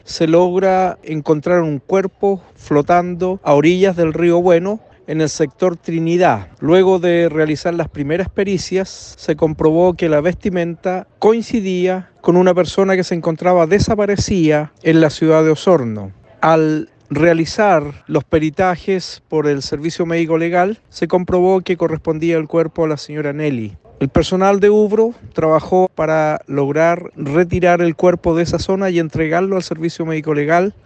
se logra encontrar un cuerpo flotando a orillas del río Bueno, en el sector Trinidad. Luego de realizar las primeras pericias, se comprobó que la vestimenta coincidía con una persona que se encontraba desaparecida en la ciudad de Osorno. Al realizar los peritajes por el Servicio Médico Legal, se comprobó que correspondía el cuerpo a la señora Nelly. El personal de Ubro trabajó para lograr retirar el cuerpo de esa zona y entregarlo al Servicio Médico Legal